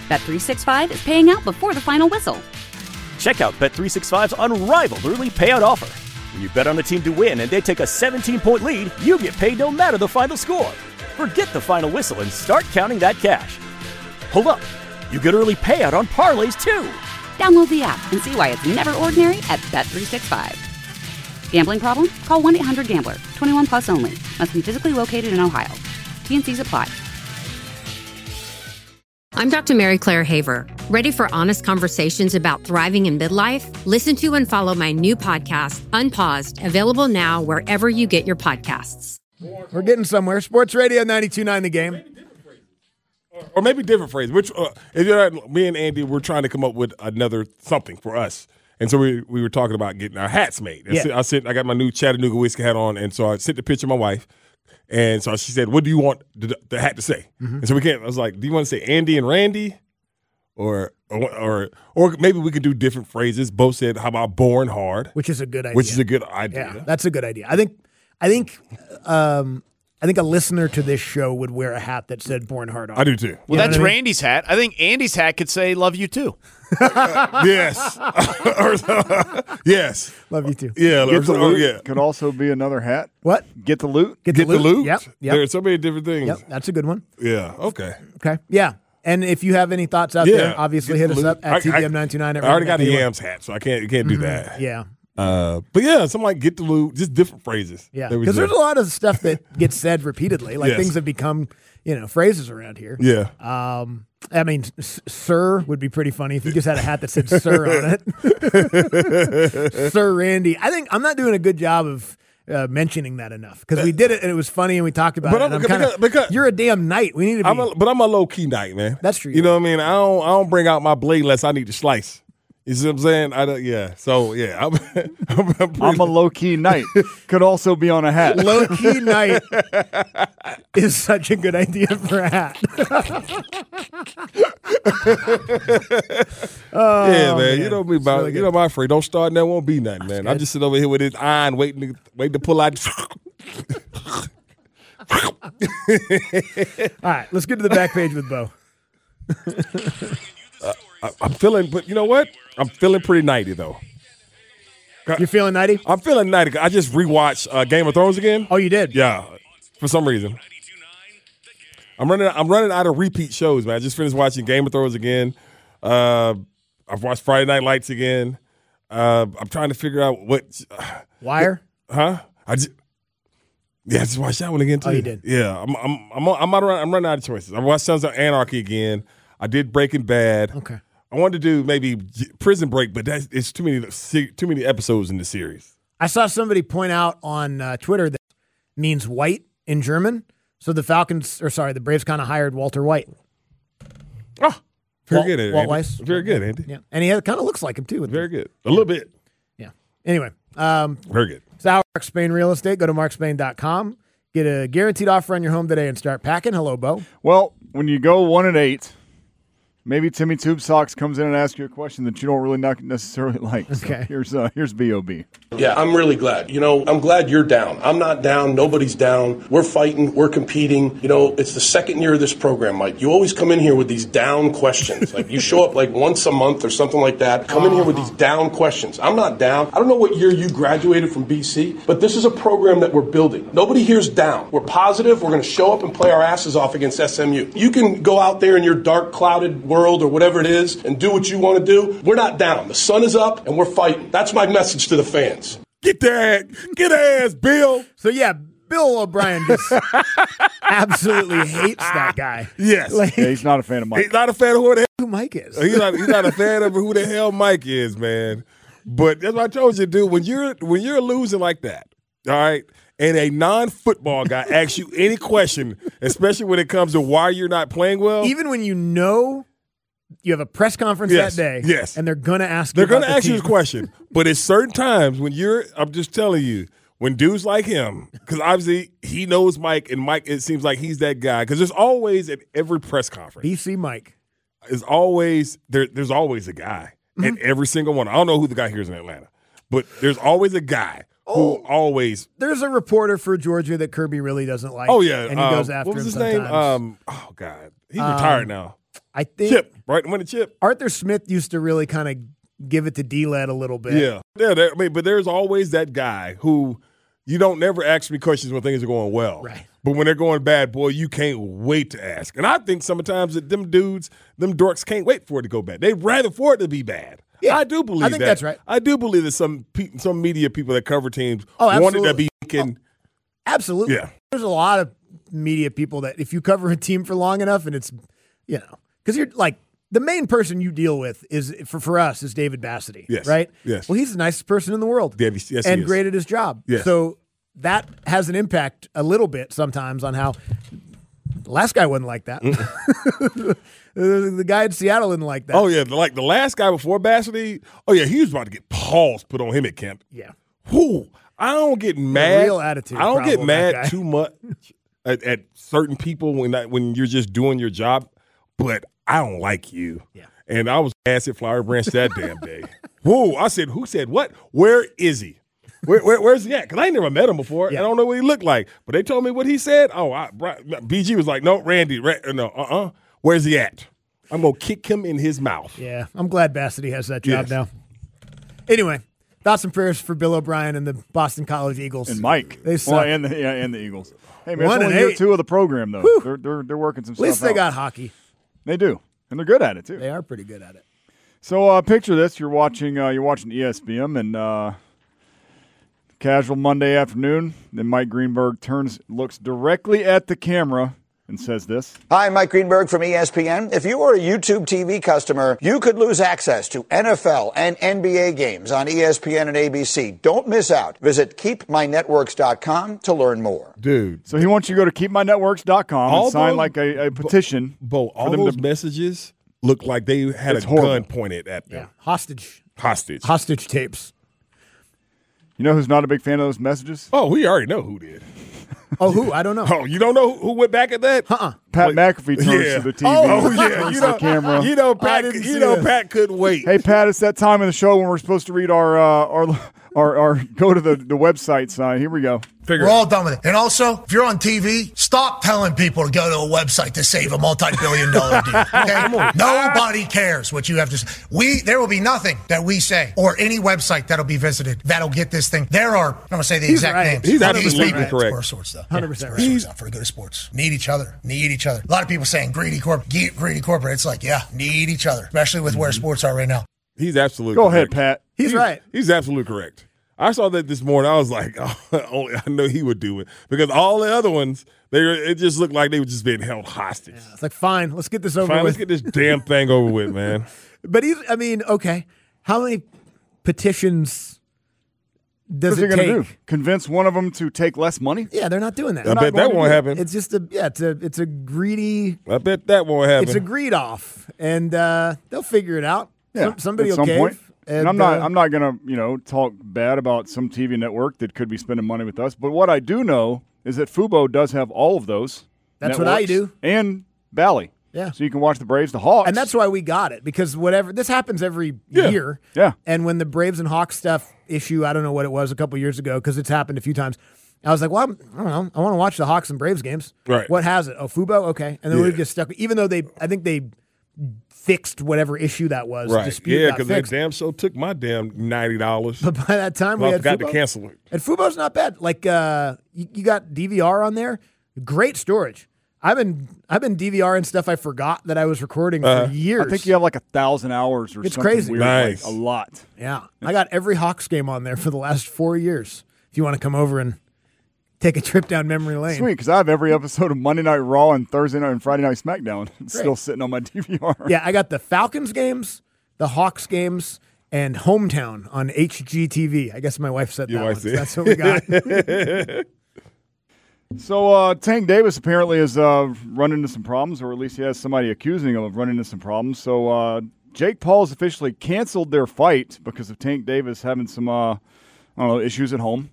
Bet365 is paying out before the final whistle. Check out Bet365's unrivaled early payout offer. When you bet on a team to win and they take a 17-point lead, you get paid no matter the final score. Forget the final whistle and start counting that cash. Hold up. You get early payout on parlays, too. Download the app and see why it's never ordinary at Bet365. Gambling problem? Call 1-800-GAMBLER. 21 plus only. Must be physically located in Ohio. T&Cs apply. I'm Dr. Mary Claire Haver. Ready for honest conversations about thriving in midlife? Listen to and follow my new podcast, Unpaused, available now wherever you get your podcasts. We're getting somewhere. Sports Radio 92.9 The Game. Or maybe different phrase. Which, if you're not, me and Andy, we're trying to come up with another something for us. And so we were talking about getting our hats made. Yeah. I got my new Chattanooga whiskey hat on, and so I sent the picture to my wife. And so she said, "What do you want the hat to say?" Mm-hmm. And so I was like, "Do you want to say Andy and Randy, or maybe we could do different phrases?" Both said, "How about born hard?" Which is a good idea. Which is a good idea. Yeah, that's a good idea. I think a listener to this show would wear a hat that said "Born Hard" on. I do too. Well, that's Randy's hat. I think Andy's hat could say "Love you too." Yes. Yes. Love you too. Yeah. Get the loot could also be another hat. What? Get the loot. Get the loot. Yep. There are so many different things. Yep. That's a good one. Yeah. Okay. Okay. Yeah. And if you have any thoughts out there, obviously hit us up at TBM929. I already got a Yams hat, so you can't do that. Yeah. But yeah, something like get the loot, just different phrases. Yeah. Because there's a lot of stuff that gets said repeatedly. Like things have become, phrases around here. Yeah. I mean, sir would be pretty funny if you just had a hat that said sir on it. Sir Randy. I think I'm not doing a good job of mentioning that enough because we did it and it was funny and we talked about it. Because you're a damn knight. We need to be. But I'm a low key knight, man. That's true. You know what I mean? I don't bring out my blade unless I need to slice. You see what I'm saying? Yeah. So yeah, I'm a low key knight. Could also be on a hat. Low key knight is such a good idea for a hat. Yeah, man. You know me about really my afraid. Don't start and there won't be nothing, man. I'm just sitting over here with his iron waiting to pull out. All right, let's get to the back page with Bo. I'm feeling, but you know what? I'm feeling pretty nighty though. You're feeling nighty? I'm feeling nighty. I just rewatched Game of Thrones again. Oh, you did? Yeah, for some reason. I'm running out of repeat shows, man. I just finished watching Game of Thrones again. I've watched Friday Night Lights again. I'm trying to figure out what Wire? Huh? I just watched that one again too. Oh, you did? Yeah, I'm running out of choices. I watched Sons of Anarchy again. I did Breaking Bad. Okay. I wanted to do maybe Prison Break, but it's too many episodes in the series. I saw somebody point out on Twitter that means white in German. So the Braves kind of hired Walter White. Oh, very good, Andy. Walt Weiss. Very good, Andy. Yeah, and he kind of looks like him too. Very good. A little bit. Yeah. Anyway. Very good. It's our Mark Spain Real Estate. Go to markspain.com. Get a guaranteed offer on your home today and start packing. Hello, Bo. Well, when you go 1-8, maybe Timmy Tube Socks comes in and asks you a question that you don't really not necessarily like. Okay. So here's B.O.B. Yeah, I'm really glad. I'm glad you're down. I'm not down. Nobody's down. We're fighting. We're competing. It's the second year of this program, Mike. You always come in here with these down questions. Like you show up like once a month or something like that. Come in here with these down questions. I'm not down. I don't know what year you graduated from BC, but this is a program that we're building. Nobody here's down. We're positive. We're going to show up and play our asses off against SMU. You can go out there in your dark, clouded world or whatever it is and do what you want to do. We're not down. The sun is up and we're fighting. That's my message to the fans. Get their ass, Bill. So yeah, Bill O'Brien just absolutely hates that guy. Yes. He's not a fan of Mike. He's not a fan of who Mike is. He's not a fan of who the hell Mike is, man. But that's what I told you, dude. When you're losing like that, all right, and a non-football guy asks you any question, especially when it comes to why you're not playing well, even when you have a press conference that day, and they're going to ask you this question. But at certain times when I'm just telling you, when dudes like him, because obviously he knows Mike, and Mike, it seems like he's that guy. Because there's always at every press conference, BC Mike is always there's always a guy at every single one. I don't know who the guy here is in Atlanta, but there's always a guy who always. There's a reporter for Georgia that Kirby really doesn't like. Oh yeah, and he goes after. What was him his sometimes. name? Oh God, he's retired now. I think Chip, right? Win the chip. Arthur Smith used to really kind of give it to D-Led a little bit. Yeah. But there's always that guy who you don't never ask me questions when things are going well. Right. But when they're going bad, boy, you can't wait to ask. And I think sometimes that them dudes, them dorks can't wait for it to go bad. They'd rather for it to be bad. Yeah, I do believe that. I think that's right. I do believe that some media people that cover teams Oh, wanted to be Absolutely. Yeah. There's a lot of media people that if you cover a team for long enough and it's, because you're like, the main person you deal with is, for us, is David Bassity. Yes. Right? Yes. Well, he's the nicest person in the world. Yes, he and is. great at his job. Yes. So that has an impact a little bit sometimes on how the last guy wasn't like that. The guy in Seattle didn't like that. Oh, yeah. Like the last guy before Bassity, he was about to get paws put on him at camp. Yeah. Whew. I don't get mad. Real attitude I don't get problem, that guy. mad too much at certain people when you're just doing your job, but I don't like you. Yeah. And I was acid flower branch that damn day. Whoa! I said, who said what? Where is he? Where's he at? Because I ain't never met him before. Yeah. I don't know what he looked like. But they told me what he said. Oh, BG was like, no, Randy, no, Where's he at? I'm going to kick him in his mouth. Yeah. I'm glad Bassity has that job Yes. now. Anyway, thoughts and prayers for Bill O'Brien and the Boston College Eagles. And Mike. They suck. and the Eagles. Hey, man, 1 it's and only year 8. 2 of the program, though. Whew. They're working some At stuff least they out. got hockey. They do. And they're good at it, too. They are pretty good at it. So picture this: you're watching ESPN, and casual Monday afternoon. Then Mike Greenberg looks directly at the camera, and says this. Hi, Mike Greenberg from ESPN. If you are a YouTube TV customer, you could lose access to NFL and NBA games on ESPN and ABC. Don't miss out. Visit keepmynetworks.com to learn more. Dude. So he wants you to go to keepmynetworks.com and sign those- like a petition. All them those to- messages look like they had It's a horrible. gun pointed at them. Hostage tapes. You know who's not a big fan of those messages? Oh, we already know who did. Oh, who? I don't know. Oh, you don't know who went back at that? Pat McAfee turns Yeah. to the TV. Oh, yeah. turns You to know, the camera. Pat. didn't see You know, that. Pat couldn't wait. Hey, Pat, it's that time of the show when we're supposed to read our go to the website sign. Here we go. We're all done with it. And also, if you're on TV, stop telling people to go to a website to save a multi-billion-dollar deal. Okay? Nobody cares what you have to say. There will be nothing that we say or any website that'll be visited that'll get this thing. There are, I'm going to say the exact right. names. He's These absolutely people, correct. Sports sorts stuff. 100% Sports stuff for the good of sports. Need each other. A lot of people saying greedy corporate. It's like, need each other, especially with where sports are right now. He's absolutely Go correct. ahead, Pat. He's right. He's absolutely correct. I saw that this morning. I was like, only I know he would do it because all the other ones, it just looked like they were just being held hostage. It's like, fine, let's get this over Fine, with. let's get this damn thing over with, man. But okay, how many petitions does What's he it going take? to do? Convince one of them to take less money? Yeah, they're not doing that. I bet that won't happen. It's just it's a greedy. I bet that won't happen. It's a greed off, and they'll figure it out. Yeah, Somebody at will some cave. point. And I'm uh, not going to talk bad about some TV network that could be spending money with us. But what I do know is that Fubo does have all of those. That's what I networks do. And Bally. Yeah. So you can watch the Braves, the Hawks. And that's why we got it, because this happens every year. Yeah. And when the Braves and Hawks stuff issue, I don't know what it was a couple years ago, because it's happened a few times. I was like, well, I don't know. I want to watch the Hawks and Braves games. Right. What has it? Oh, Fubo? Okay. And then we just stuck, even though I think they fixed whatever issue that was. right. Dispute Yeah, got because that fixed. damn show took my damn $90. But by that time, we I had forgot Fubo. to cancel it. And Fubo's not bad. Like you got DVR on there. Great storage. I've been DVRing stuff I forgot that I was recording for years. I think you have like 1,000 hours or It's something crazy. weird. Nice. Like a lot. Yeah. I got every Hawks game on there for the last 4 years. If you want to come over and take a trip down memory lane. Sweet, because I have every episode of Monday Night Raw and Thursday Night and Friday Night SmackDown still sitting on my DVR. Yeah, I got the Falcons games, the Hawks games, and Hometown on HGTV. I guess my wife said Your that wife one. said. So that's what we got. So Tank Davis apparently has run into some problems, or at least he has somebody accusing him of running into some problems. So Jake Paul has officially canceled their fight because of Tank Davis having some issues at home.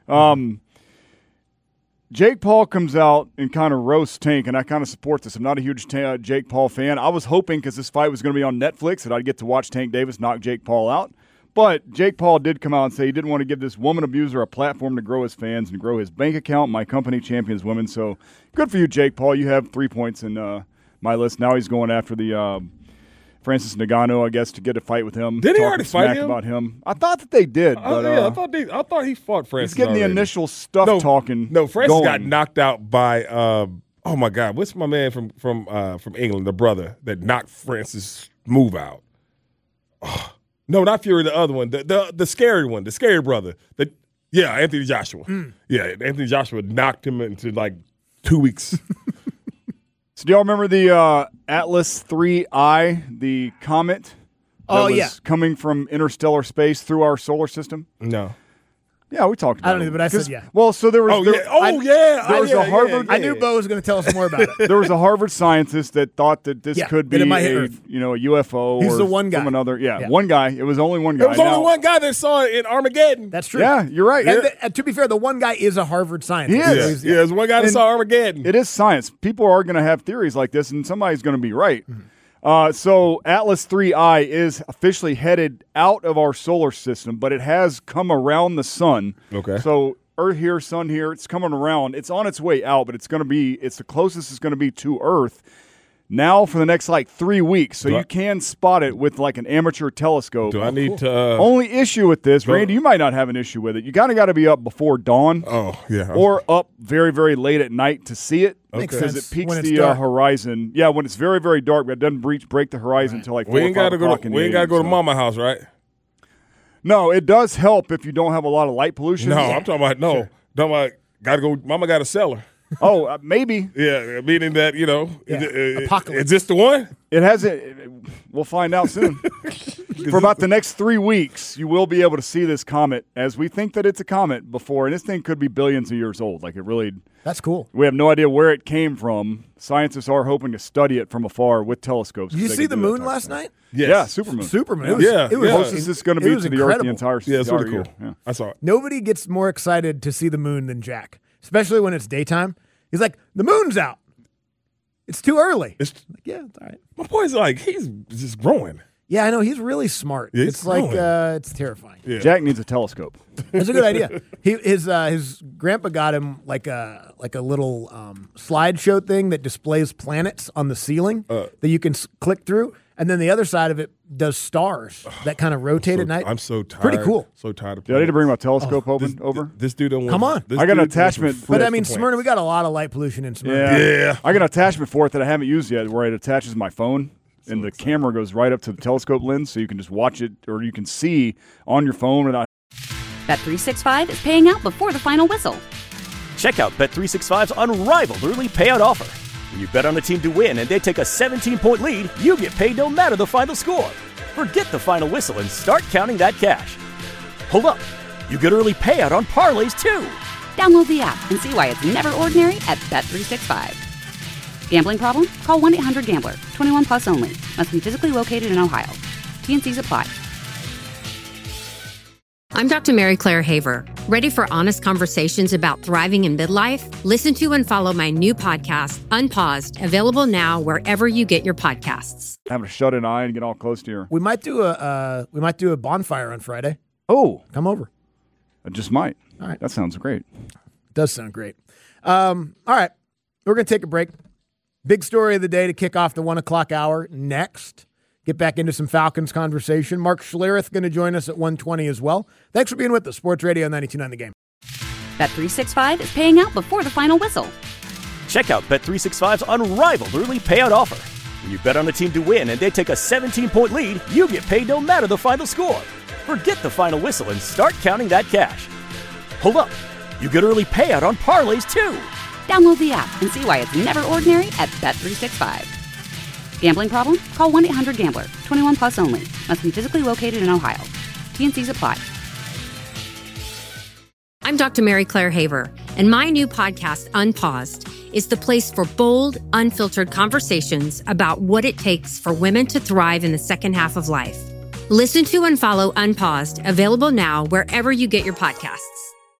Jake Paul comes out and kind of roasts Tank, and I kind of support this. I'm not a huge Jake Paul fan. I was hoping, because this fight was going to be on Netflix, that I'd get to watch Tank Davis knock Jake Paul out. But Jake Paul did come out and say he didn't want to give this woman abuser a platform to grow his fans and grow his bank account. My company champions women. So good for you, Jake Paul. You have 3 points in my list. Now he's going after the Francis Ngannou, I guess, to get a fight with him. Did he Talking already fight smack him? about him? I thought that they did. But, I thought he fought Francis. He's getting already. the initial stuff talking. No, Francis going. got knocked out by. Oh my God, what's my man from England, the brother that knocked Francis' move out? Oh, no, not Fury, the other one, the scary one, the scary brother. Anthony Joshua. Yeah, Anthony Joshua knocked him into like 2 weeks. So do y'all remember the Atlas 3I, the comet that was coming from interstellar space through our solar system? No. Yeah, we talked about it. I don't know, but I said yeah. Well, so there was There was a Harvard. I knew Bo was going to tell us more about it. There was a Harvard scientist that thought that this could be that it might hit a Earth. UFO. He's or the one guy. From another, one guy. It was only one guy. There was only one guy that saw it in Armageddon. That's true. Yeah, you're right. And to be fair, the one guy is a Harvard scientist. He is. Yeah, there's one guy that saw Armageddon. It is science. People are going to have theories like this, and somebody's going to be right. So Atlas 3I is officially headed out of our solar system, but it has come around the sun. Okay. So Earth here, sun here, it's coming around. It's on its way out, but it's the closest it's going to be to Earth now for the next 3 weeks. So you can spot it with an amateur telescope. Do I need to? Only issue with this, Randy, you might not have an issue with it. You kind of got to be up before dawn. Oh, yeah. Or up very, very late at night to see it. Makes Because sense it peaks when it's the dark. horizon. Yeah, when it's very, very dark, but it doesn't break the horizon until 4 We ain't got to go. in the We ain't got to AM, go to so. Mama house, right? No, it does help if you don't have a lot of light pollution. No, I'm talking about Talking about got to go. Mama got a cellar. Oh, maybe. Yeah, meaning that Apocalypse. Is this the one? It hasn't. We'll find out soon. For about the next 3 weeks, you will be able to see this comet, as we think that it's a comet before, and this thing could be billions of years old. That's cool. We have no idea where it came from. Scientists are hoping to study it from afar with telescopes. Did you see the moon last night? Yes. Yeah, supermoon. Supermoon. It was Closest it's going to be to the Earth the entire Yeah, it's really year. cool. Yeah. I saw it. Nobody gets more excited to see the moon than Jack, especially when it's daytime. He's like, the moon's out. It's too early. It's It's all right. my boy's he's just growing. Yeah, I know. He's really smart. Yeah, it's he's growing. it's terrifying. Yeah. Jack needs a telescope. That's a good idea. His grandpa got him like a little slideshow thing that displays planets on the ceiling that you can click through, and then the other side of it does stars that kind of rotate at night. I'm so tired. Pretty cool. So tired of. Do I need to bring my telescope over? This dude don't want. Come on. I got an attachment. But I mean, Smyrna, we got a lot of light pollution in Smyrna. Yeah. I got an attachment for it that I haven't used yet, where it attaches my phone. And the camera goes right up to the telescope lens, so you can just watch it, or you can see on your phone. Bet365 is paying out before the final whistle. Check out Bet365's unrivaled early payout offer. When you bet on a team to win and they take a 17-point lead, you get paid no matter the final score. Forget the final whistle and start counting that cash. Hold up. You get early payout on parlays, too. Download the app and see why it's never ordinary at Bet365. Gambling problem? Call 1-800-GAMBLER. 21 plus only. Must be physically located in Ohio. T&Cs apply. I'm Dr. Mary Claire Haver. Ready for honest conversations about thriving in midlife? Listen to and follow my new podcast, Unpaused, available now wherever you get your podcasts. Having a shut-in eye and get all close to your. We might do a bonfire on Friday. Oh, Come over. I just might. All right. That sounds great. Does sound great. All right. We're going to take a break. Big story of the day to kick off the 1 o'clock hour next. Get back into some Falcons conversation. Mark Schlereth going to join us at 1:20 as well. Thanks for being with us. Sports Radio 92.9 The Game. Bet365 is paying out before the final whistle. Check out Bet365's unrivaled early payout offer. When you bet on a team to win and they take a 17-point lead, you get paid no matter the final score. Forget the final whistle and start counting that cash. Hold up. You get early payout on parlays, too. Download the app and see why it's never ordinary at Bet365. Gambling problem? Call 1-800-GAMBLER. 21 plus only. Must be physically located in Ohio. T&Cs apply. I'm Dr. Mary Claire Haver, and my new podcast, Unpaused, is the place for bold, unfiltered conversations about what it takes for women to thrive in the second half of life. Listen to and follow Unpaused, available now wherever you get your podcasts.